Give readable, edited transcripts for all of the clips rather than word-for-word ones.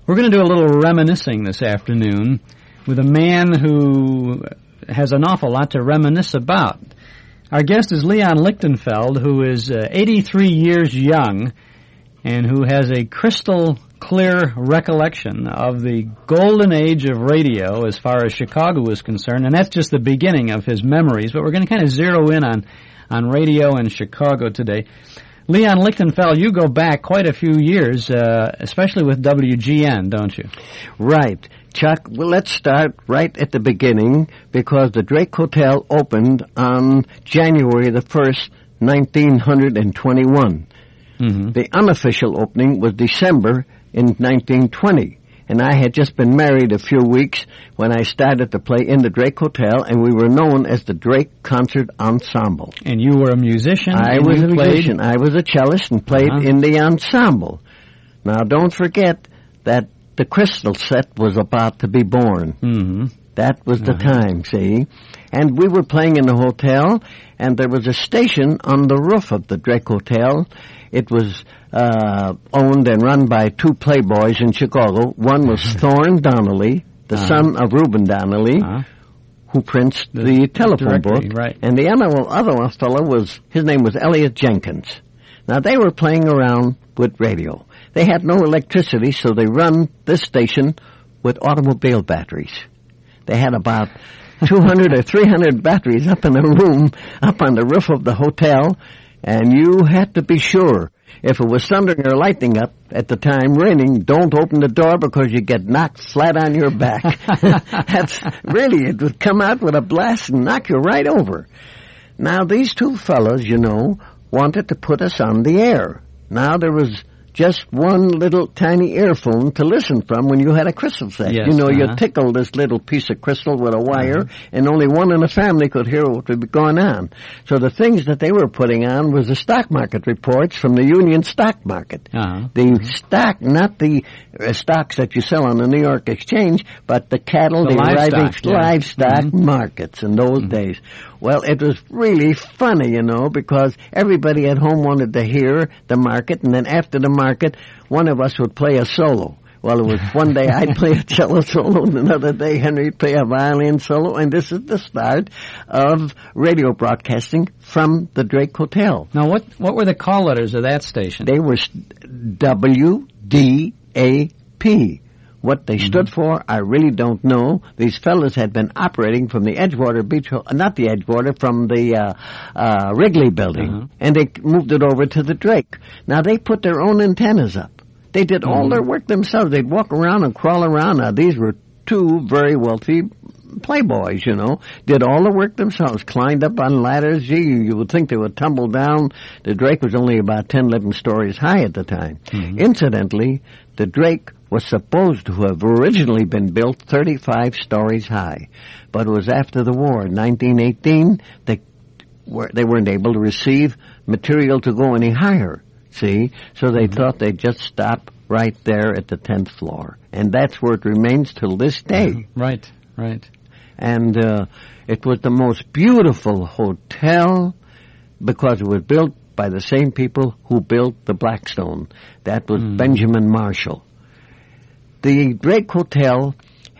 We're going to do a little reminiscing this afternoon with a man who has an awful lot to reminisce about. Our guest is Leon Lichtenfeld, who is 83 years young and who has a crystal clear recollection of the golden age of radio as far as Chicago is concerned, and that's just the beginning of his memories, but we're going to kind of zero in on radio in Chicago today. Leon Lichtenfeld, you go back quite a few years, especially with WGN, don't you? Right. Chuck, well, let's start right at the beginning, because the Drake Hotel opened on January the 1st, 1921. Mm-hmm. The unofficial opening was December in 1920. And I had just been married a few weeks when I started to play in the Drake Hotel, and we were known as the Drake Concert Ensemble. And you were a musician? I was a musician. I was a cellist and played in the ensemble. Now, don't forget that the Crystal set was about to be born. Mm-hmm. That was the time, see? And we were playing in the hotel, and there was a station on the roof of the Drake Hotel. It was owned and run by two playboys in Chicago. One was Thorne Donnelly, the son of Reuben Donnelly, who prints the telephone book. Right. And the other fellow his name was Elliot Jenkins. Now, they were playing around with radio. They had no electricity, so they run this station with automobile batteries. They had about 200 or 300 batteries up in a room, up on the roof of the hotel, and you had to be sure. If it was thundering or lightning up at the time, raining, don't open the door because you get knocked flat on your back. It would come out with a blast and knock you right over. Now, these two fellows, wanted to put us on the air. Now, there was just one little tiny earphone to listen from when you had a crystal set. Yes, you tickle this little piece of crystal with a wire, and only one in the family could hear what would be going on. So the things that they were putting on was the stock market reports from the Union Stock Market. The stock, not the stocks that you sell on the New York Exchange, but the cattle, the livestock markets in those days. Well, it was really funny, because everybody at home wanted to hear the market, and then after the market, one of us would play a solo. Well, it was one day I'd play a cello solo, and another day Henry'd play a violin solo, and this is the start of radio broadcasting from the Drake Hotel. Now, what were the call letters of that station? They were WDAP. What they stood for, I really don't know. These fellas had been operating from the Edgewater Beach, not the Edgewater, from the Wrigley building, and they moved it over to the Drake. Now, they put their own antennas up. They did all their work themselves. They'd walk around and crawl around. Now, these were two very wealthy playboys, did all the work themselves, climbed up on ladders. Gee, you would think they would tumble down. The Drake was only about 10, 11 stories high at the time. Incidentally, the Drake was supposed to have originally been built 35 stories high, but it was after the war, in 1918, they weren't able to receive material to go any higher, see? So they thought they'd just stop right there at the 10th floor, and that's where it remains till this day. Right. And it was the most beautiful hotel because it was built by the same people who built the Blackstone. That was Benjamin Marshall. The Drake Hotel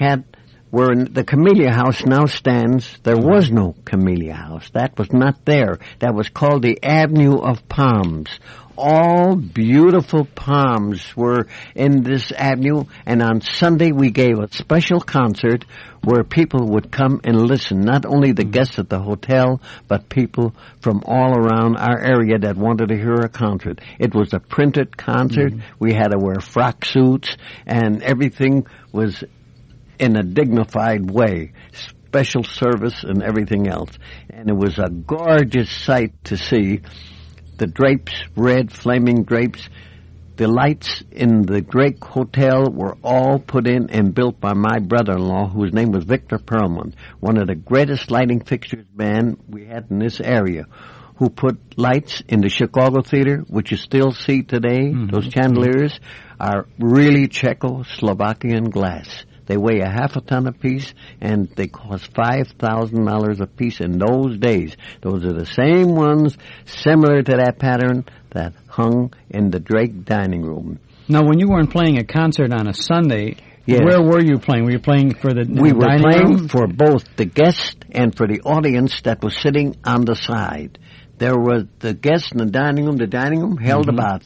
where the Camellia House now stands, there was no Camellia House. That was not there. That was called the Avenue of Palms. All beautiful palms were in this avenue, and on Sunday we gave a special concert where people would come and listen, not only the guests at the hotel, but people from all around our area that wanted to hear a concert. It was a printed concert. We had to wear frock suits, and everything was in a dignified way, special service and everything else. And it was a gorgeous sight to see. The drapes, red flaming drapes. The lights in the Drake Hotel were all put in and built by my brother-in-law, whose name was Victor Perlman, one of the greatest lighting fixtures man we had in this area, who put lights in the Chicago Theater, which you still see today. Those chandeliers are really Czechoslovakian glass. They weigh a half a ton apiece, and they cost $5,000 a piece in those days. Those are the same ones, similar to that pattern, that hung in the Drake dining room. Now, when you weren't playing a concert on a Sunday, where were you playing? Were you playing for the We were dining playing room? for both the guest and for the audience that was sitting on the side. There was the guests in the dining room. The dining room held about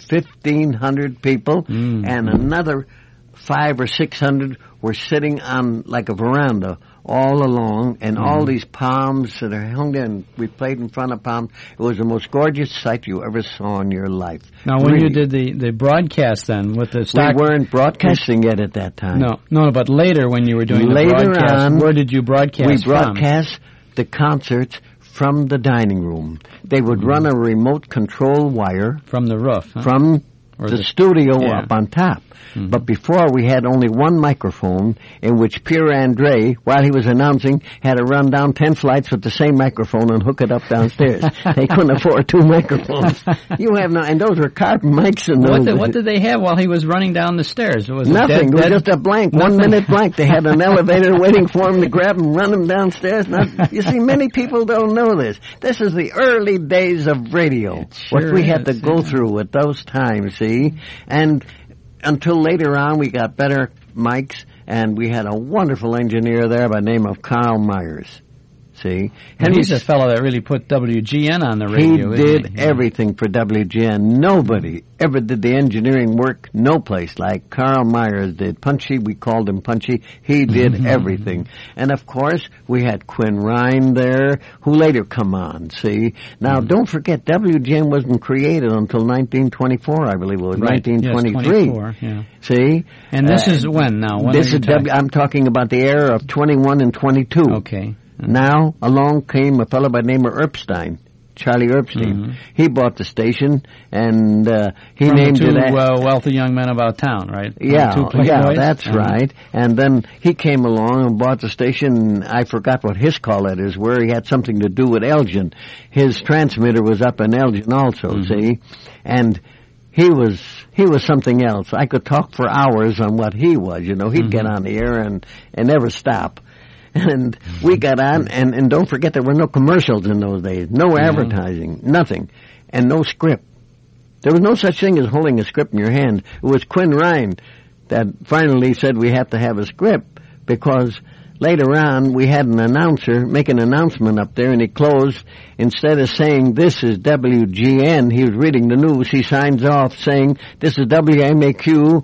1,500 people, and another 500 or 600 were sitting on like a veranda all along, and all these palms that are hung there, and we played in front of palms. It was the most gorgeous sight you ever saw in your life. Now, when you did the broadcast then with the stock... We weren't broadcasting yet at that time. No, but later when you were doing the broadcast, where did you broadcast We broadcast the concerts from the dining room. They would run a remote control wire... From the roof, huh? From the studio up on top. But before, we had only one microphone in which Pierre Andre, while he was announcing, had to run down 10 flights with the same microphone and hook it up downstairs. They couldn't afford 2 microphones. And those were carbon mics in those days. What did they have while he was running down the stairs? Was Nothing. It was just a blank, 1 minute blank. They had an elevator waiting for him to grab him, run him downstairs. Now, you see, many people don't know this. This is the early days of radio. What we had to go through at those times, see? And until later on, we got better mics, and we had a wonderful engineer there by the name of Carl Myers. See? And he's a fellow that really put WGN on the radio. He did everything for WGN. Nobody ever did the engineering work, no place like Carl Myers did. Punchy, we called him Punchy. He did everything. And of course, we had Quinn Ryan there, who later come on, see? Now, don't forget, WGN wasn't created until 1924, I believe it was, 1923. Yes, 24, yeah. See? And this is when now? I'm talking about the era of 21 and 22. Okay. Now, along came a fellow by the name of Erpstein, Charlie Erpstein. He bought the station, and he named it... wealthy young men about town, right? Yeah, that's right. And then he came along and bought the station. I forgot what his call letters were. He had something to do with Elgin. His transmitter was up in Elgin also, see? And he was something else. I could talk for hours on what he was, you know. He'd get on the air and never stop. And we got on, and don't forget there were no commercials in those days, no advertising, nothing, and no script. There was no such thing as holding a script in your hand. It was Quinn Ryan that finally said we have to have a script, because later on we had an announcer make an announcement up there, and he closed. Instead of saying, "This is WGN," he was reading the news. He signs off saying, "This is WMAQ,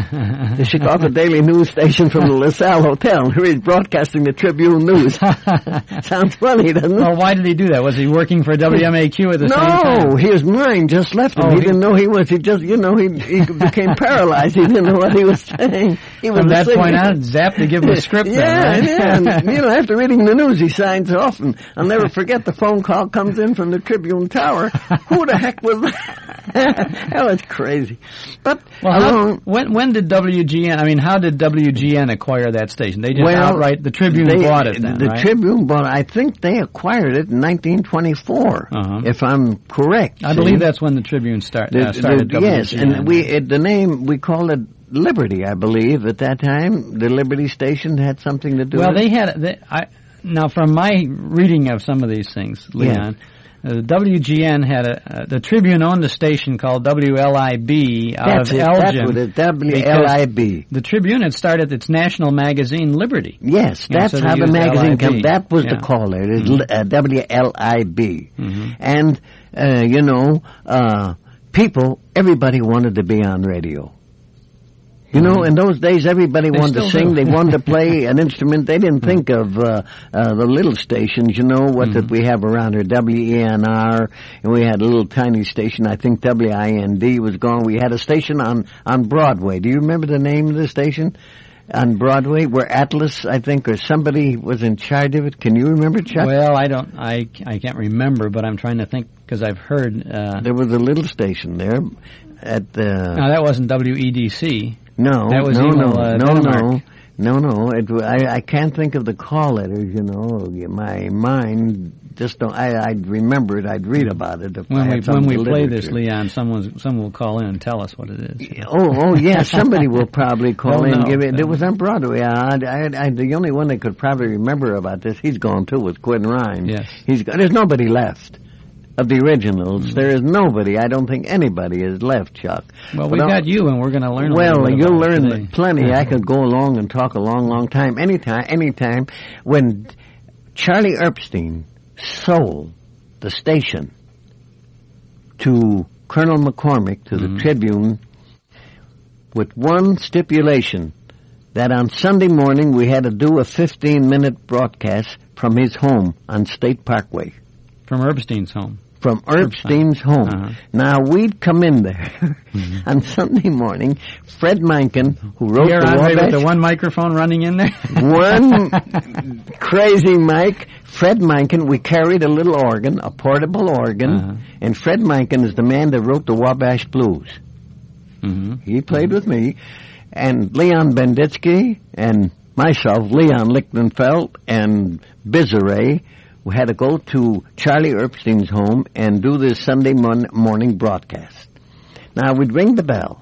the Chicago Daily News Station from the LaSalle Hotel." He's broadcasting the Tribune News. Sounds funny, doesn't it? Well, why did he do that? Was he working for WMAQ at the same time? No, his mind just left him. He didn't know he was. He just, he became paralyzed. He didn't know what he was saying. From that point on, Zapp to give him a script. Yeah. And, after reading the news, he signs off, and I'll never forget the phone call comes in from the Tribune Tower. Who the heck was that? That was crazy. But when did WGN? I mean, how did WGN acquire that station? They just outright the Tribune bought it. Then, the Tribune bought it. I think they acquired it in 1924, if I'm correct. I believe that's when the Tribune started. Yes, and the name we called it Liberty, I believe, at that time. The Liberty station had something to do with it. Well, they had... Now, from my reading of some of these things, Leon, WGN had the Tribune owned a station called WLIB out of Elgin. That's what it is, WLIB. The Tribune had started its national magazine, Liberty. Yes, that's how the magazine came. That was the caller. It is WLIB. And, everybody wanted to be on radio. In those days, everybody wanted to sing. They wanted to play an instrument. They didn't think of the little stations, that we have around here, WENR, and we had a little tiny station. I think WIND was gone. We had a station on Broadway. Do you remember the name of the station? On Broadway, where Atlas, I think, or somebody was in charge of it. Can you remember, Chuck? Well, I can't remember, but I'm trying to think, because I've heard... there was a little station there at the... No, that wasn't WEDC. No, that was no. I can't think of the call letters. My mind just don't. I'd remember it. I'd read about it. When we play this, Leon, someone will call in and tell us what it is. Yeah. Somebody will probably call in and give it. It was on Broadway. The only one that could probably remember about this, he's gone too, was Quinn Ryan. Yes. There's nobody left. of the originals. There is nobody. I don't think anybody is left, Chuck. Well, we've got you, and we're going to learn. Well, you'll learn today. plenty. I could go along and talk a long time. Anytime. When Charlie Erbstein sold the station to Colonel McCormick, to the Tribune, with one stipulation, that on Sunday morning we had to do a 15-minute broadcast from his home on State Parkway. From Erbstein's home. From Erbstein's home. Now, we'd come in there on Sunday morning. Fred Menken, who wrote You're the Andre Wabash, with the one microphone running in there? one crazy mic. Fred Menken, we carried a little organ, a portable organ, and Fred Menken is the man that wrote the Wabash Blues. He played with me. And Leon Benditsky and myself, Leon Lichtenfeld and Bizaray, we had to go to Charlie Erbstein's home and do this Sunday morning broadcast. Now, we'd ring the bell,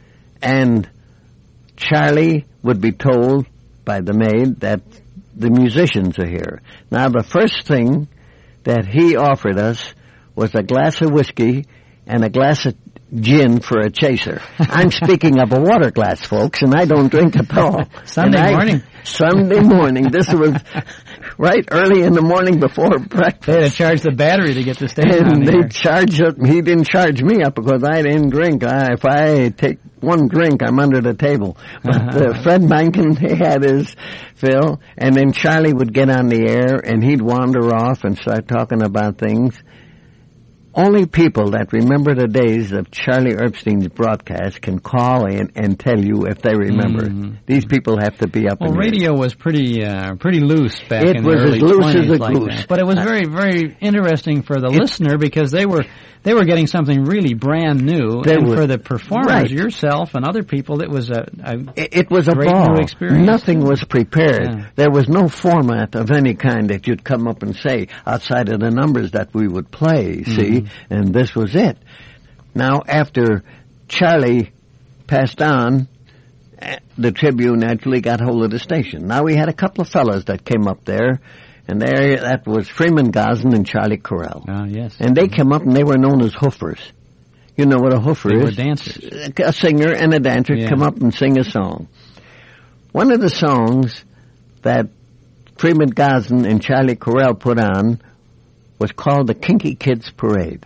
and Charlie would be told by the maid that the musicians are here. Now, the first thing that he offered us was a glass of whiskey and a glass of gin for a chaser. I'm speaking of a water glass, folks, and I don't drink at all. Sunday morning. Sunday morning. This was right early in the morning before breakfast. They had to charge the battery to get the station on And the they air. charged up. He didn't charge me up because I didn't drink. If I take one drink, I'm under the table. But Fred Menken, he had his fill, and then Charlie would get on the air, and he'd wander off and start talking about things. Only people that remember the days of Charlie Erbstein's broadcast can call in and tell you if they remember. These people have to be up in radio was pretty loose back in the early 20s. It was as loose as a like goose. that. But it was very, very interesting for the listener because they were getting something really brand new. And for the performers, yourself and other people, it was it was a great ball. new experience. Nothing was prepared. Yeah. There was no format of any kind that you'd come up and say outside of the numbers that we would play, see? And this was it. Now, after Charlie passed on, the Tribune actually got hold of the station. Now, we had a couple of fellas that came up there, and that was Freeman Gosden and Charlie Correll. Yes. And they came up, and they were known as hoofers. You know what a hoofer is? They were dancers. A singer and a dancer come up and sing a song. One of the songs that Freeman Gosden and Charlie Correll put on was called the Kinky Kids Parade.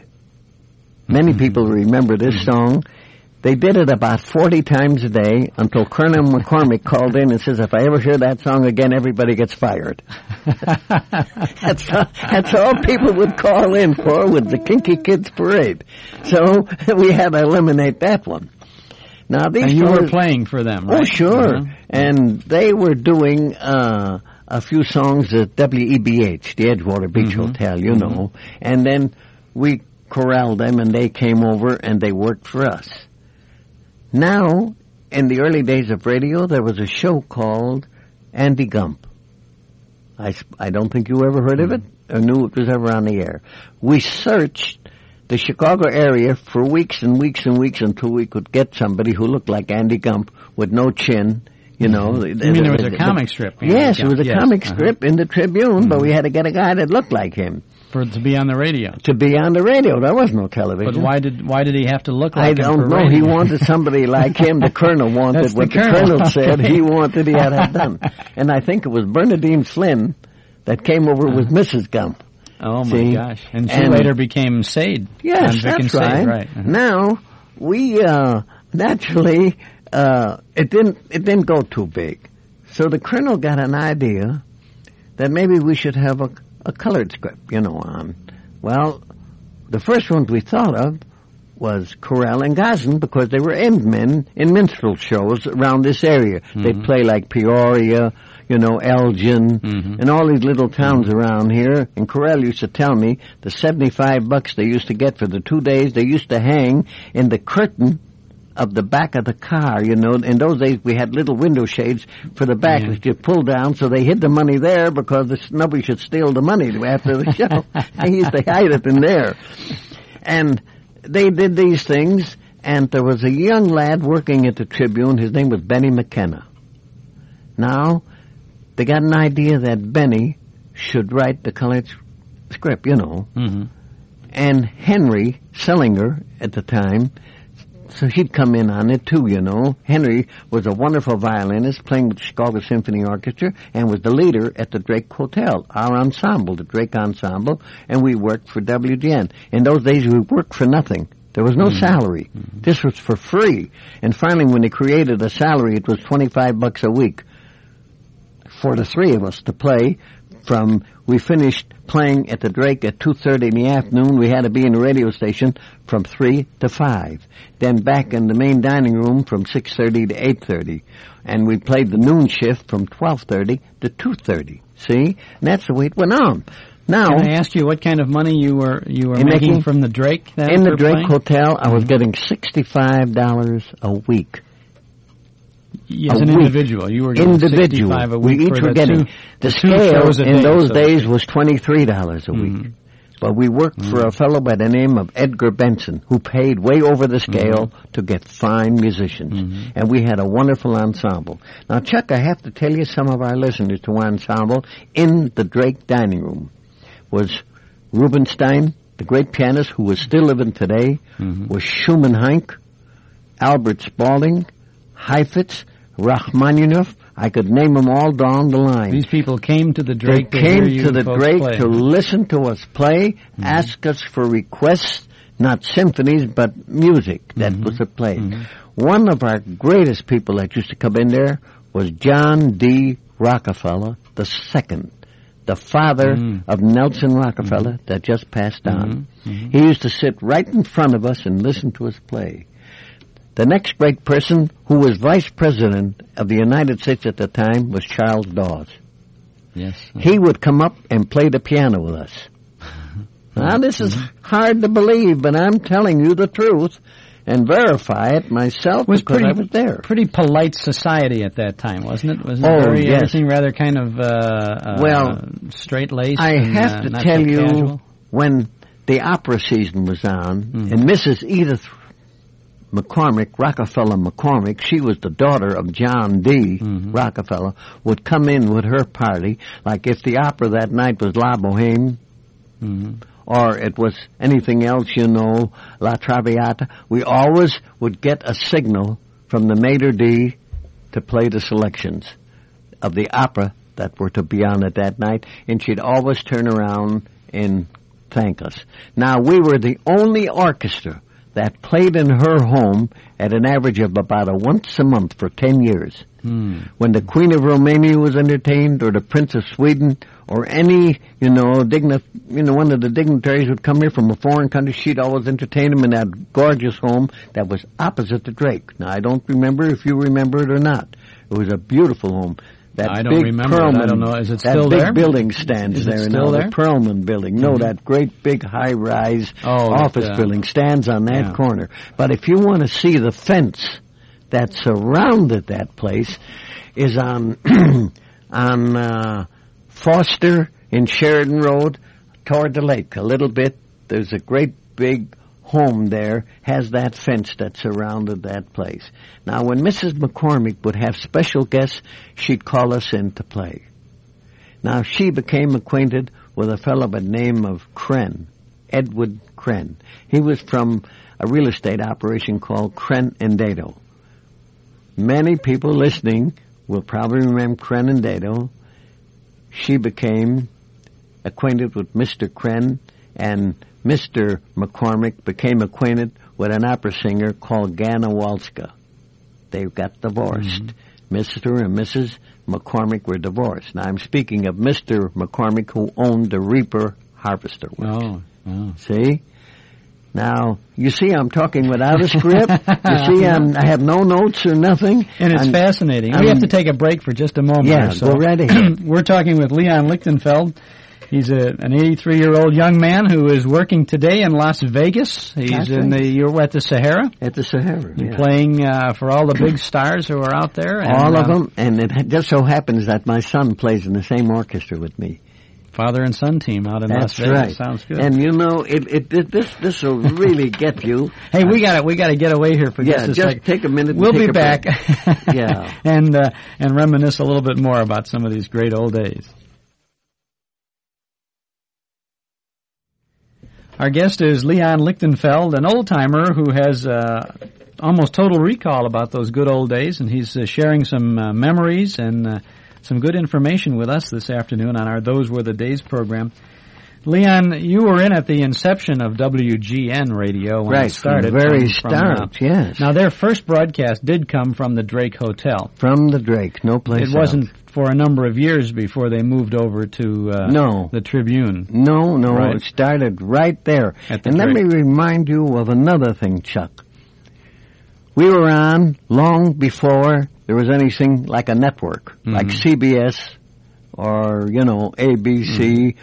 Many people remember this song. They did it about 40 times a day until Colonel McCormick called in and says, if I ever hear that song again, everybody gets fired. That's all people would call in for, with the Kinky Kids Parade. So we had to eliminate that one. Now, these you were playing for them, right? Oh, sure. And they were doing a few songs at WEBH, the Edgewater Beach Hotel, you know. And then we corralled them, and they came over, and they worked for us. Now, in the early days of radio, there was a show called Andy Gump. I don't think you ever heard of it or knew it was ever on the air. We searched the Chicago area for weeks and weeks and weeks until we could get somebody who looked like Andy Gump with no chin. You know, you mean there was a comic strip? Yes, it was a comic strip in the Tribune, but we had to get a guy that looked like him. To be on the radio. To be on the radio. There was no television. But why did he have to look like him? I don't know. Radio? He wanted somebody like him. The Colonel wanted what the Colonel said. He wanted he had to have done. And I think it was Bernadine Flynn that came over with Mrs. Gump. Oh, my gosh. And she later became Sade. Yes, that's right. Now, we naturally, it didn't go too big. So the Colonel got an idea that maybe we should have a colored script, you know, on. Well, the first ones we thought of was Correll and Gosden because they were end men in minstrel shows around this area. They'd play like Peoria, you know, Elgin, and all these little towns around here. And Correll used to tell me the $75 they used to get for the 2 days they used to hang in the curtain of the back of the car, you know. In those days, we had little window shades for the back that you pull down, so they hid the money there because nobody should steal the money after the show. They used to hide it in there. And they did these things, and there was a young lad working at the Tribune. His name was Benny McKenna. Now, they got an idea that Benny should write the college script, you know. And Henry Sellinger at the time, so he'd come in on it too, you know. Henry was a wonderful violinist playing with the Chicago Symphony Orchestra and was the leader at the Drake Hotel, our ensemble, the Drake Ensemble, and we worked for WGN. In those days, we worked for nothing. There was no salary. This was for free. And finally, when they created a salary, it was $25 a week for the three of us to play. We finished playing at the Drake at 2:30 in the afternoon. We had to be in the radio station from 3 to 5. Then back in the main dining room from 6:30 to 8:30. And we played the noon shift from 12:30 to 2:30. See? And that's the way it went on. Now, can I ask you what kind of money you were making from the Drake? In the Drake Hotel, I was getting $65 a week. As an individual, you were getting $65 a week. We each were getting the scale in those days was $23 a week. But we worked for a fellow by the name of Edgar Benson, who paid way over the scale to get fine musicians. And we had a wonderful ensemble. Now, Chuck, I have to tell you, some of our listeners to our ensemble in the Drake dining room was Rubinstein, the great pianist who was still living today, was Schumann Heink, Albert Spaulding, Heifetz, Rachmaninoff. I could name them all down the line. These people came to the Drake to the Drake to listen to us play, ask us for requests, not symphonies, but music that was played. One of our greatest people that used to come in there was John D. Rockefeller II, the father of Nelson Rockefeller that just passed on. He used to sit right in front of us and listen to us play. The next great person, who was Vice President of the United States at the time, was Charles Dawes. Yes. He would come up and play the piano with us. Now, this is hard to believe, but I'm telling you the truth and verify it myself because I was there. Pretty polite society at that time, wasn't it? Wasn't everything rather kind of straight-laced? I have to tell you, casual? When the opera season was on, and Mrs. Edith Rockefeller McCormick, she was the daughter of John D. Rockefeller, would come in with her party, like if the opera that night was La Boheme, or it was anything else, you know, La Traviata, we always would get a signal from the maitre d' to play the selections of the opera that were to be on at that night, and she'd always turn around and thank us. Now, we were the only orchestra that played in her home at an average of about once a month for 10 years. When the Queen of Romania was entertained, or the Prince of Sweden, or any, one of the dignitaries would come here from a foreign country, she'd always entertain them in that gorgeous home that was opposite the Drake. Now, I don't remember if you remember it or not. It was a beautiful home. I don't remember. I don't know. Is it still there? That big building stands there now. The Perlman building. No, that great big high-rise office building stands on that corner. But if you want to see the fence that surrounded that place, is on Foster in Sheridan Road toward the lake a little bit. There's a great big home there, has that fence that surrounded that place. Now, when Mrs. McCormick would have special guests, she'd call us in to play. Now, she became acquainted with a fellow by the name of Kren, Edward Kren. He was from a real estate operation called Kren and Dado. Many people listening will probably remember Kren and Dado. She became acquainted with Mr. Kren, and Mr. McCormick became acquainted with an opera singer called Ganna Walska. They got divorced. Mr. and Mrs. McCormick were divorced. Now, I'm speaking of Mr. McCormick, who owned the Reaper Harvester Works. See? Now, you see I'm talking without a script. You see I have no notes or nothing. And it's fascinating. We have to take a break for just a moment. Yeah, go right ahead. We're talking with Leon Lichtenfeld. He's an 83-year-old young man who is working today in Las Vegas. He's you're at the Sahara? At the Sahara, yeah. Playing for all the big stars who are out there. And, all of them, and it just so happens that my son plays in the same orchestra with me. Father and son team out in Las Vegas. Right. Sounds good. And this will really get you. Hey, we got to get away here for just a second. Just take a minute. We'll be back. Yeah, and reminisce a little bit more about some of these great old days. Our guest is Leon Lichtenfeld, an old-timer who has almost total recall about those good old days, and he's sharing some memories and some good information with us this afternoon on our Those Were the Days program. Leon, you were in at the inception of WGN Radio when it started. From the very start, yes. Now, their first broadcast did come from the Drake Hotel. From the Drake, no place else. It wasn't for a number of years before they moved over to the Tribune. No, right. It started right there. At the and Drake. Let me remind you of another thing, Chuck. We were on long before there was anything like a network, like CBS or, ABC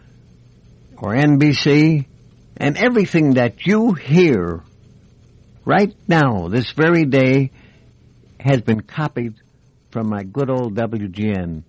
or NBC, and everything that you hear right now, this very day, has been copied from my good old WGN.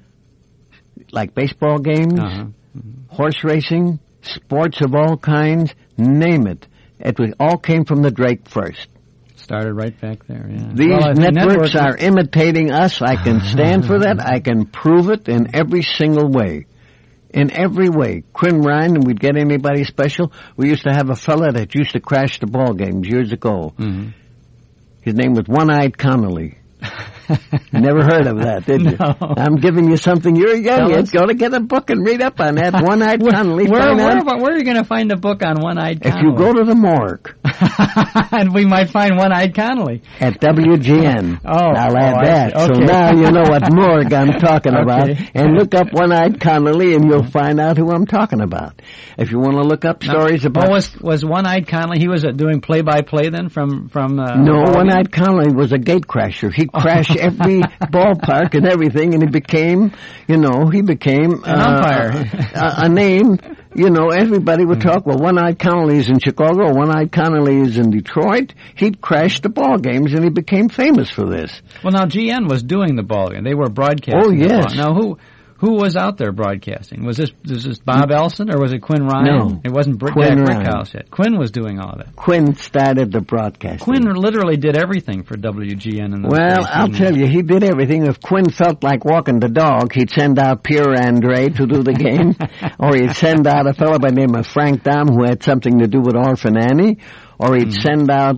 Like baseball games, horse racing, sports of all kinds, name it. It all came from the Drake first. Started right back there, yeah. These networks are imitating us. I can stand for that. I can prove it in every single way. In every way. Quinn Ryan, and we'd get anybody special. We used to have a fella that used to crash the ball games years ago. Mm-hmm. His name was One-Eyed Connolly. Never heard of that, did you? No. I'm giving you something. You're young. You'd go to get a book and read up on that. One-Eyed Connolly. Where are you going to find a book on One-Eyed Connolly? If you go to the morgue. And we might find One-Eyed Connolly. At WGN. I'll add that. Okay. So now you know what morgue I'm talking about. And look up One-Eyed Connolly and you'll find out who I'm talking about. If you want to look up stories about... was One-Eyed Connolly, he was doing play-by-play then from No, One-Eyed Connolly was a gate crasher. He'd crash every ballpark and everything, and he became an umpire. A name. Everybody would talk, well, One-Eyed Connolly's in Chicago, One-Eyed Connolly's in Detroit. He'd crash the ball games, and he became famous for this. Well, now, GN was doing the ball game. They were broadcasting. Oh, yes. Now, who was out there broadcasting? Was this Bob Elson, or was it Quinn Ryan? No. It wasn't Jack Brickhouse yet. Quinn was doing all of it. Quinn started the broadcasting. Quinn literally did everything for WGN in those days. I'll tell you, he did everything. If Quinn felt like walking the dog, he'd send out Pierre Andre to do the game, or he'd send out a fellow by the name of Frank Dahm who had something to do with Orphan Annie, or he'd send out,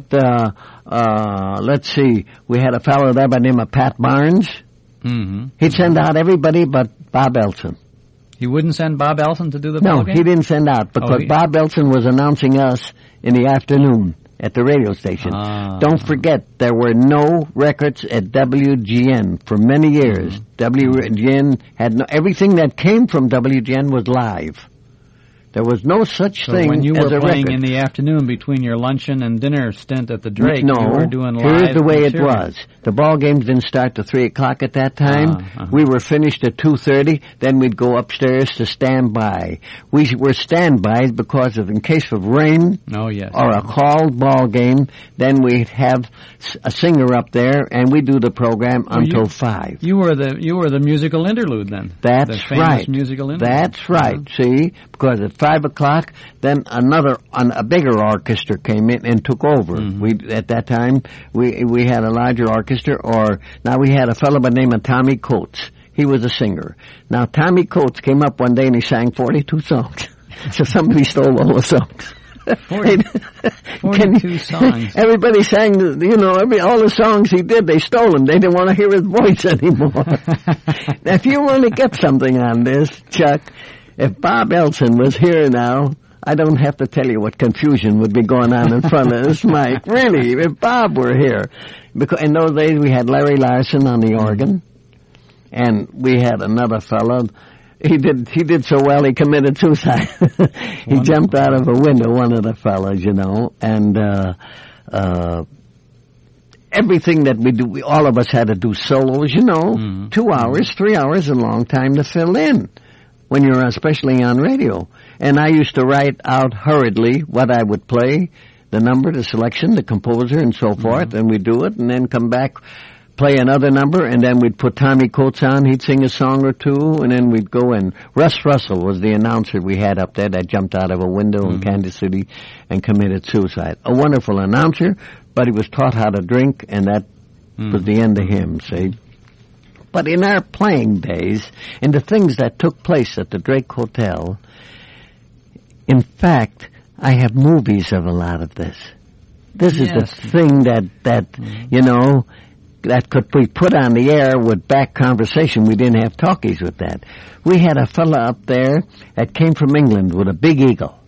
let's see, we had a fellow there by the name of Pat Barnes. Mm-hmm. He'd send out everybody but Bob Elson. He wouldn't send Bob Elson to do the ball game? No, he didn't send out because Bob Elson was announcing us in the afternoon at the radio station. Don't forget, there were no records at WGN for many years. WGN had everything that came from WGN was live. There was no such thing when you as were a playing record. in the afternoon between your luncheon and dinner stint at the Drake, no, you were doing live. Here's the way it was. The ball games didn't start till 3 o'clock at that time. We were finished at 2:30. Then we'd go upstairs to standby. We were standbys because in case of rain or a called ball game, then we'd have a singer up there, and we'd do the program until 5. You were the musical interlude then. That's the famous right. Musical interlude. That's right. See, because at 5 o'clock, then a bigger orchestra came in and took over. At that time, we had a larger orchestra, now we had a fellow by the name of Tommy Coates. He was a singer. Now, Tommy Coates came up one day and he sang 42 songs. So somebody stole all the songs. 42 songs. Everybody sang, all the songs he did, they stole them. They didn't want to hear his voice anymore. Now, if you want to get something on this, Chuck, if Bob Elson was here now, I don't have to tell you what confusion would be going on in front of this mic. Really, if Bob were here. Because in those days we had Larry Larson on the organ, and we had another fellow. He did so well he committed suicide. He jumped out of a window, one of the fellows, and everything that we do, all of us had to do solos, 2 hours, 3 hours, a long time to fill in when you're especially on radio. And I used to write out hurriedly what I would play, the number, the selection, the composer, and so forth, and we'd do it, and then come back, play another number, and then we'd put Tommy Coates on, he'd sing a song or two, and then we'd go in. Russ Russell was the announcer we had up there that jumped out of a window in Kansas City and committed suicide. A wonderful announcer, but he was taught how to drink, and that was the end of him, see? But in our playing days, and the things that took place at the Drake Hotel, in fact, I have movies of a lot of this. This is the Yes. thing that you know, that could be put on the air with back conversation. We didn't have talkies with that. We had a fella up there that came from England with a big eagle,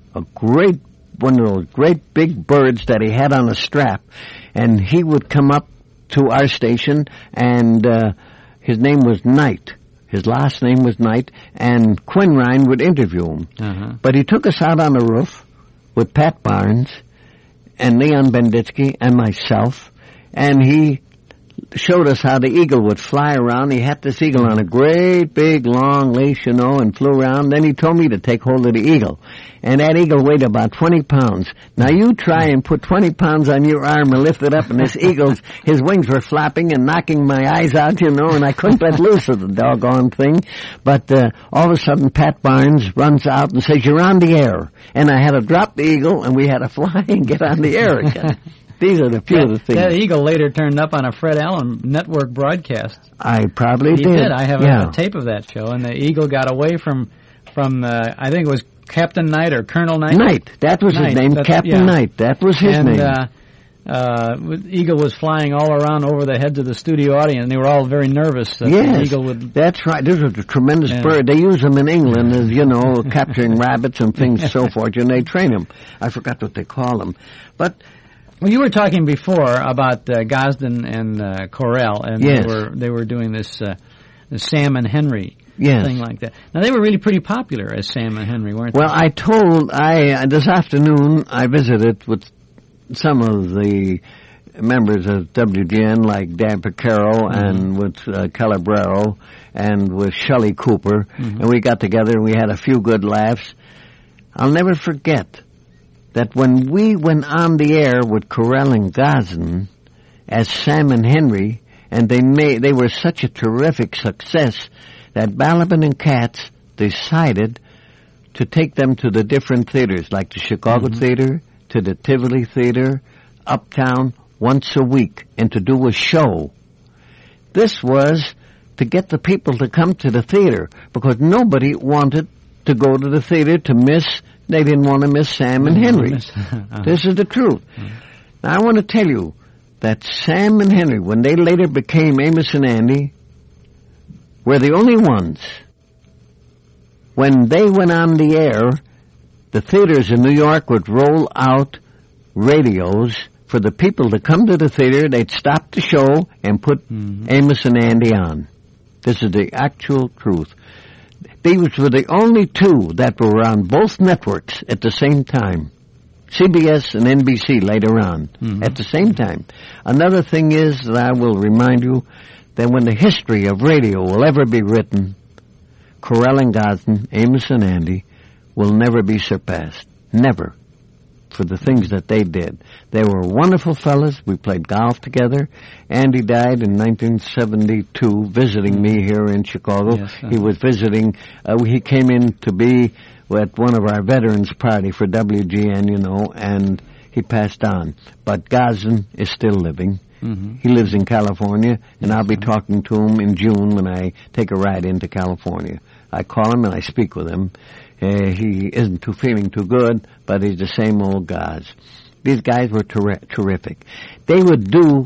one of those great big birds that he had on a strap, and he would come up to our station, and his name was Knight. His last name was Knight, and Quinn Ryan would interview him. Uh-huh. But he took us out on the roof with Pat Barnes and Leon Benditsky and myself, and he showed us how the eagle would fly around. He had this eagle on a great big long leash, you know, and flew around. Then he told me to take hold of the eagle. And that eagle weighed about 20 pounds. Now you try and put 20 pounds on your arm and lift it up, and this eagle's, his wings were flapping and knocking my eyes out, you know, and I couldn't let loose of the doggone thing. But all of a sudden Pat Barnes runs out and says, "You're on the air." And I had to drop the eagle, and we had to fly and get on the air again. These are the few of the things. That eagle later turned up on a Fred Allen network broadcast. I probably He did. I have a tape of that show, and the eagle got away from I think it was Captain Knight or Colonel Knight. Knight. That was his name, Captain Knight. That was his name. Eagle was flying all around over the heads of the studio audience, and they were all very nervous that the eagle would... That's right. This was a tremendous bird. They use them in England as, you know, capturing rabbits and things so forth, and they train them. I forgot what they call them. But... Well, you were talking before about Gosden and Corell, and they were doing this Sam and Henry thing like that. Now, they were really pretty popular as Sam and Henry, weren't they? Well, this afternoon I visited with some of the members of WGN, like Dan Picaro and with Calabrero and with Shelley Cooper, and we got together and we had a few good laughs. I'll never forget that when we went on the air with Corell and Gosden as Sam and Henry, and they were such a terrific success that Balaban and Katz decided to take them to the different theaters, like the Chicago Theater, to the Tivoli Theater, Uptown, once a week, and to do a show. This was to get the people to come to the theater, because nobody wanted to go to the theater to miss. They didn't want to miss Sam and Henry. This is the truth. Now, I want to tell you that Sam and Henry, when they later became Amos and Andy, were the only ones. When they went on the air, the theaters in New York would roll out radios for the people to come to the theater. They'd stop the show and put Amos and Andy on. This is the actual truth. These were the only two that were on both networks at the same time. CBS and NBC later on at the same time. Another thing is that I will remind you that when the history of radio will ever be written, Corell and Gosden, Amos and Andy, will never be surpassed. Never. For the things that they did. They were wonderful fellas. We played golf together. Andy died in 1972, visiting me here in Chicago. Yes, He was visiting, he came in to be at one of our veterans party for WGN, you know, and he passed on. But Gosden is still living. He lives in California, and I'll be talking to him in June when I take a ride into California. I call him and I speak with him. He isn't feeling too good, but he's the same old guys. These guys were terrific. They would do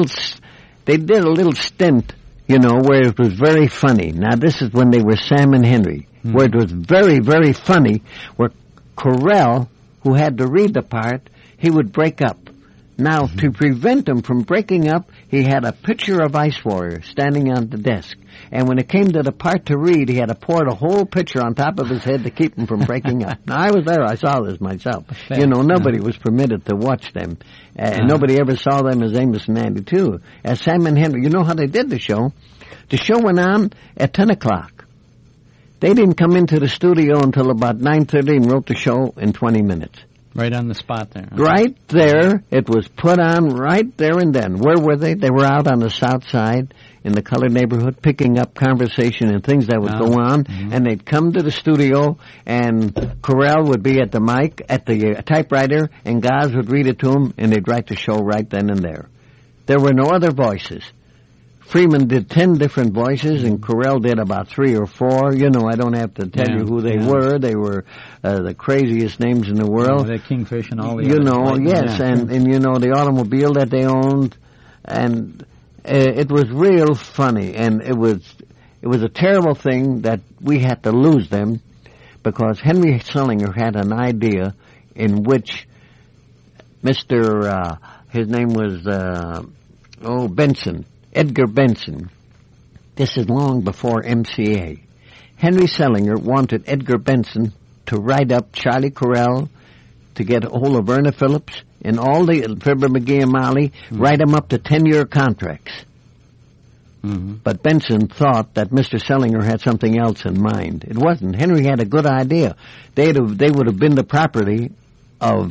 they did a little stint, you know, where it was very funny. Now, this is when they were Sam and Henry, where it was very, very funny, where Corell, who had to read the part, he would break up. Now, to prevent him from breaking up, he had a pitcher of Ice Warrior standing on the desk. And when it came to the part to read, he had to pour the whole pitcher on top of his head to keep him from breaking up. Now, I was there. I saw this myself. You know, nobody was permitted to watch them. And nobody ever saw them as Amos and Andy, too. As Sam and Henry. You know how they did the show? The show went on at 10 o'clock. They didn't come into the studio until about 9:30 and wrote the show in 20 minutes. Right on the spot there. Right there. It was put on right there and then. Where were they? They were out on the south side in the colored neighborhood picking up conversation and things that would go on. And they'd come to the studio, and Corell would be at the mic, at the typewriter, and Goz would read it to him, and they'd write the show right then and there. There were no other voices. Freeman did 10 different voices, and Corell did about 3 or 4. You know, I don't have to tell you who they were. They were the craziest names in the world. The Kingfish and all the you others. know, yes, and you know, the automobile that they owned, and it was real funny, and it was a terrible thing that we had to lose them, because Henry Selinger had an idea in which Mr. His name was Benson, Edgar Benson. This is long before MCA. Henry Selinger wanted Edgar Benson to write up Charlie Corell, to get a hold of Verna Phillips and all the Fibber McGee and Molly, write them up to 10-year contracts. Mm-hmm. But Benson thought that Mr. Selinger had something else in mind. It wasn't. Henry had a good idea. They would have been the property of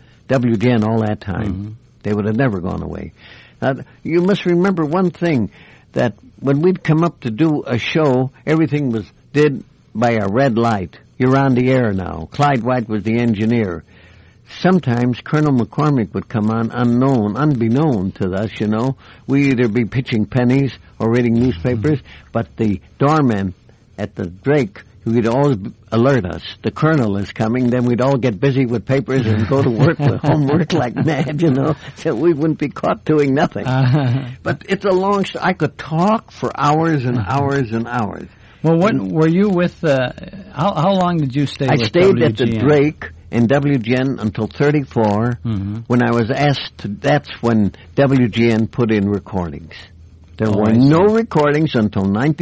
WGN all that time. Mm-hmm. They would have never gone away. Now, you must remember one thing, that when we'd come up to do a show, everything was did by a red light. You're on the air now. Clyde White was the engineer. Sometimes Colonel McCormick would come on unbeknown to us, you know. We'd either be pitching pennies or reading newspapers, but the doorman at the Drake, who'd always alert us, the colonel is coming, then we'd all get busy with papers and go to work with homework like mad, you know, so we wouldn't be caught doing nothing. But it's a long story. I could talk for hours and hours and hours. Well, what were you with, how long did you stay with WGN? I stayed at the Drake in WGN until 34, when I was asked to, that's when WGN put in recordings. There were no recordings until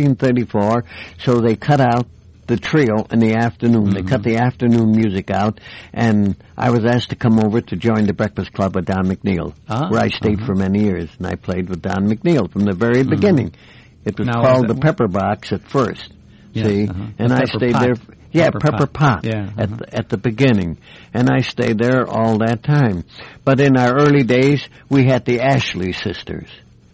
1934, so they cut out the trio in the afternoon. They cut the afternoon music out, and I was asked to come over to join the Breakfast Club with Don McNeil, where I stayed for many years, and I played with Don McNeil from the very beginning. It was called the Pepper Box at first, see, and I stayed there. Yeah, Pepper Pot at the beginning. And I stayed there all that time. But in our early days, we had the Ashley sisters.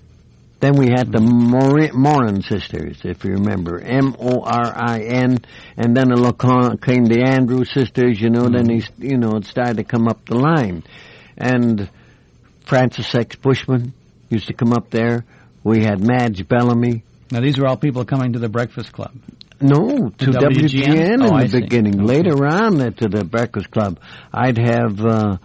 Then we had the Morin sisters, if you remember, M-O-R-I-N. And then came the Andrews sisters, you know, then it started to come up the line. And Francis X. Bushman used to come up there. We had Madge Bellamy. Now, these were all people coming to the Breakfast Club. No, to WGN in the beginning. Okay. Later on, to the Breakfast Club, I'd have,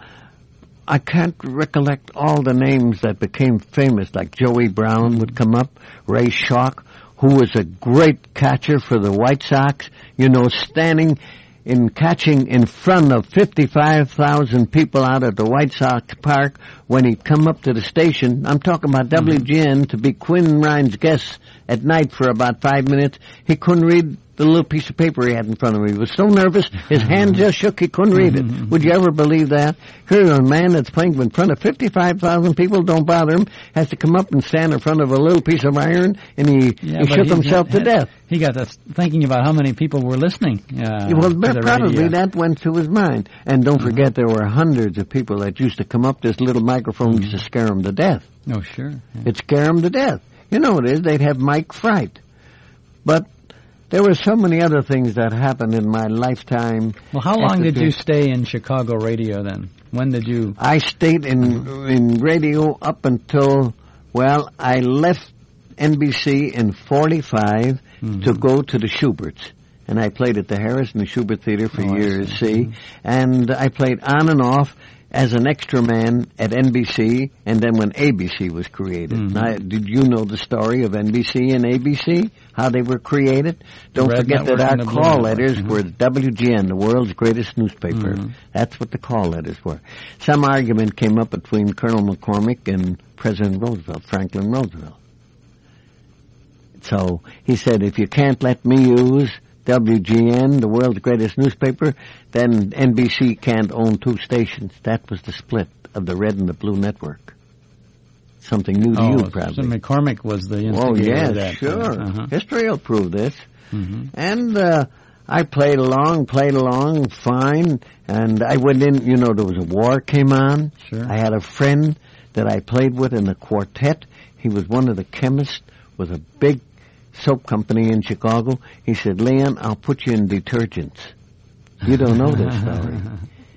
I can't recollect all the names that became famous, like Joey Brown would come up, Ray Schalk, who was a great catcher for the White Sox, you know, standing in catching in front of 55,000 people out at the White Sox Park when he'd come up to the station. I'm talking about WGN to be Quinn Ryan's guest at night for about 5 minutes. He couldn't read the little piece of paper he had in front of him. He was so nervous, his hand just shook, he couldn't read it. Would you ever believe that? Here's a man that's playing in front of 55,000 people, don't bother him, has to come up and stand in front of a little piece of iron, and he shook himself to death. He got us thinking about how many people were listening. Well, probably that went through his mind. And don't forget, there were hundreds of people that used to come up. This little microphone used to scare them to death. Oh, sure. Yeah. It scared them to death. You know what it is, they'd have mic fright. But there were so many other things that happened in my lifetime. Well, how long did you stay in Chicago radio then? When did you... I stayed in radio up until, well, I left NBC in 45 to go to the Schuberts. And I played at the Harris and the Schubert Theater for years, see? And I played on and off as an extra man at NBC, and then when ABC was created. Now, did you know the story of NBC and ABC, how they were created? Don't forget that our call letters were WGN, the world's greatest newspaper. That's what the call letters were. Some argument came up between Colonel McCormick and President Roosevelt, Franklin Roosevelt. So he said, if you can't let me use WGN, the world's greatest newspaper, then NBC can't own 2 stations. That was the split of the red and the blue network. Something new to you, probably. So McCormick was the instigator of that. Oh, yes, sure. History will prove this. And I played along, fine, and I went in, you know, there was a war came on. Sure. I had a friend that I played with in the quartet. He was one of the chemists with a big soap company in Chicago. He said, Leon, I'll put you in detergents. You don't know this story.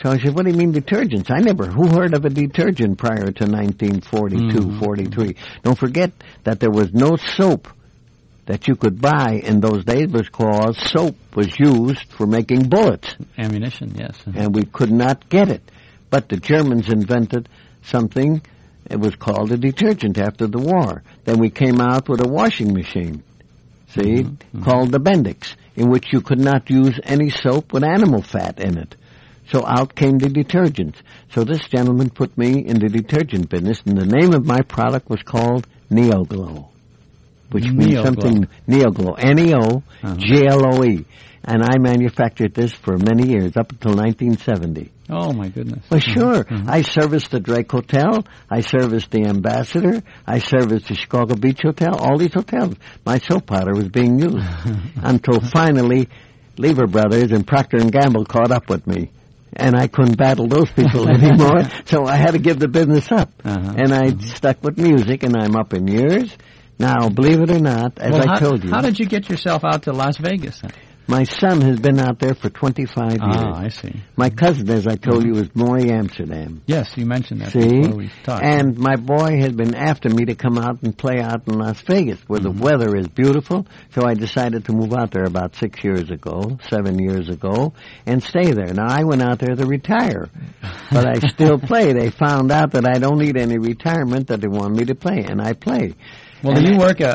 So I said, what do you mean detergents? Who heard of a detergent prior to 1942, 43? Don't forget that there was no soap that you could buy in those days because soap was used for making bullets. Ammunition, yes. And we could not get it. But the Germans invented something, it was called a detergent after the war. Then we came out with a washing machine, called the Bendix, in which you could not use any soap with animal fat in it. So out came the detergents. So this gentleman put me in the detergent business, and the name of my product was called Neoglow, which means something, Neoglow, Neogloe. And I manufactured this for many years, up until 1970. Oh, my goodness. Well, sure. I serviced the Drake Hotel. I serviced the Ambassador. I serviced the Chicago Beach Hotel. All these hotels. My soap powder was being used. Until finally, Lever Brothers and Procter & Gamble caught up with me. And I couldn't battle those people anymore, so I had to give the business up. And I stuck with music, and I'm up in years. Now, believe it or not, as I told you. How did you get yourself out to Las Vegas then? My son has been out there for 25 years. Ah, I see. My cousin, as I told you, was Maury Amsterdam. Yes, you mentioned that See? before we talked. And my boy has been after me to come out and play out in Las Vegas, where the weather is beautiful. So I decided to move out there about 7 years ago, and stay there. Now, I went out there to retire, but I still play. They found out that I don't need any retirement, that they want me to play, and I play. Well, do you work as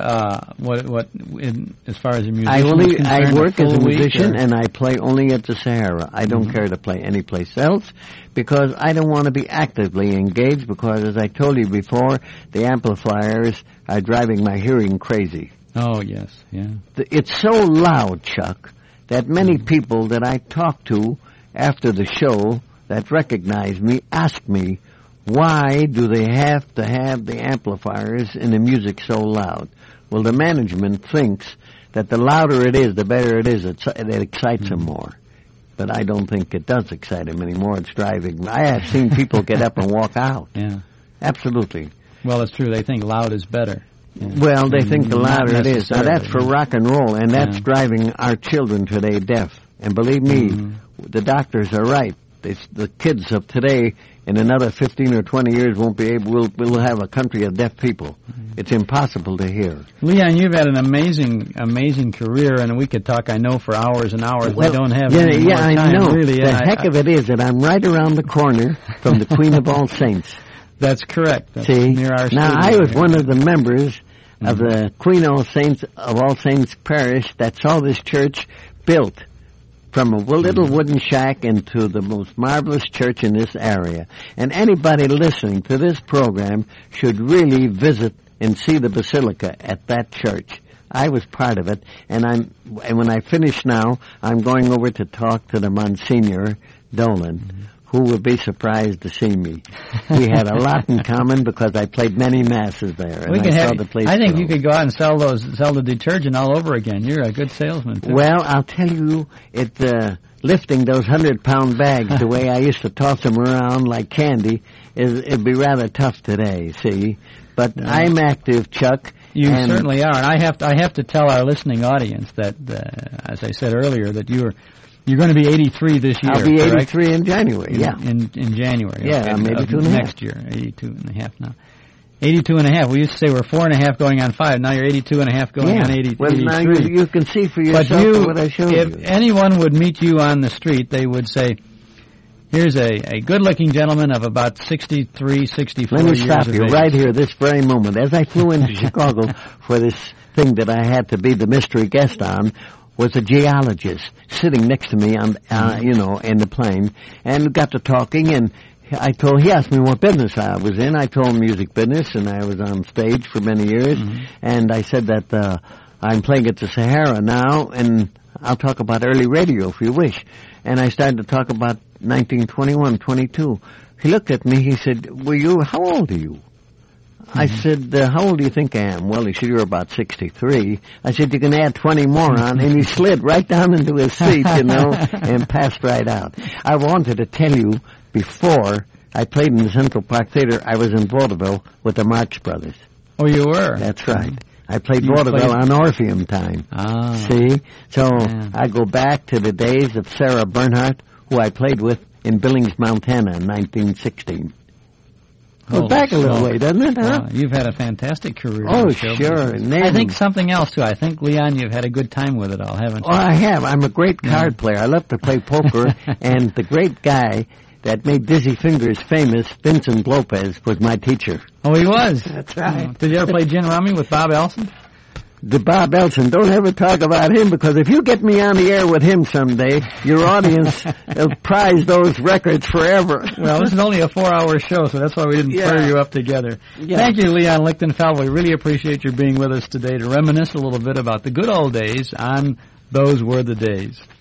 far as a musician is concerned? I work as a musician, or? and I play only at the Sahara. I don't care to play any place else because I don't want to be actively engaged because, as I told you before, the amplifiers are driving my hearing crazy. Oh, yes, yeah. It's so loud, Chuck, that many people that I talk to after the show that recognize me ask me, why do they have to have the amplifiers and the music so loud? Well, the management thinks that the louder it is, the better it is. It excites them more. But I don't think it does excite them anymore. It's driving. I have seen people get up and walk out. Yeah. Absolutely. Well, it's true. They think loud is better. Yeah. Well, they think the louder it is. Now, that's for rock and roll, and that's driving our children today deaf. And believe me, the doctors are right. The kids of today, in another 15 or 20 years, won't be able. We'll have a country of deaf people. It's impossible to hear. Leon, you've had an amazing career, and we could talk, I know, for hours and hours. Well, we don't have any more time, I know. really. The heck of it is that I'm right around the corner from the Queen of All Saints. That's correct. That's See, near our now studio I was here. one of the members of the Queen of All Saints Parish that saw this church built from a little wooden shack into the most marvelous church in this area. And anybody listening to this program should really visit and see the basilica at that church. I was part of it, and when I finish now, I'm going over to talk to the Monsignor Dolan, who would be surprised to see me. We had a lot in common because I played many masses there. And I saw the place I think grow. you could go out and sell the detergent all over again. You're a good salesman, too. Well, I'll tell you, lifting those 100-pound bags the way I used to toss them around like candy, it'd be rather tough today, see? But I'm active, Chuck. You certainly are. And I have to tell our listening audience that, as I said earlier, that you're going to be 83 this year. I'll be 83 correct? in January, In January. Yeah, okay, I'm 82 and a half. Next year, 82 and a half now. 82 and a half. We used to say we're 4 and a half going on 5. Now you're 82 and a half going on 83. Well, now you can see for yourself what I showed you. If anyone would meet you on the street, they would say, here's a good-looking gentleman of about 63, 64 years of age. Let me stop you right here this very moment. As I flew into Chicago for this thing that I had to be the mystery guest on, was a geologist sitting next to me on, in the plane, and got to talking, and he asked me what business I was in. I told him music business, and I was on stage for many years, and I said that I'm playing at the Sahara now, and I'll talk about early radio if you wish. And I started to talk about 1921, 22. He looked at me, he said, how old are you? I said, how old do you think I am? Well, he said, you're about 63. I said, you can add 20 more on. And he slid right down into his seat, and passed right out. I wanted to tell you, before I played in the Central Park Theater, I was in vaudeville with the Marx Brothers. Oh, you were? That's right. I played vaudeville on Orpheum time. Ah. See? So I go back to the days of Sarah Bernhardt, who I played with in Billings, Montana in 1916. Goes Holy back a little smoke. way, doesn't it? Huh? You've had a fantastic career. Oh, on the show sure. business. I think something else, too. I think, Leon, you've had a good time with it all, haven't you? Oh, I have. I'm a great card player. I love to play poker, and the great guy that made Dizzy Fingers famous, Vincent Lopez, was my teacher. Oh, he was? That's right. Oh. Did you ever play gin rummy with Bob Elson? The Bob Elson, don't ever talk about him, because if you get me on the air with him someday, your audience will prize those records forever. Well, this is only a 4-hour show, so that's why we didn't pair you up together. Yeah. Thank you, Leon Lichtenfeld. We really appreciate your being with us today to reminisce a little bit about the good old days on Those Were the Days.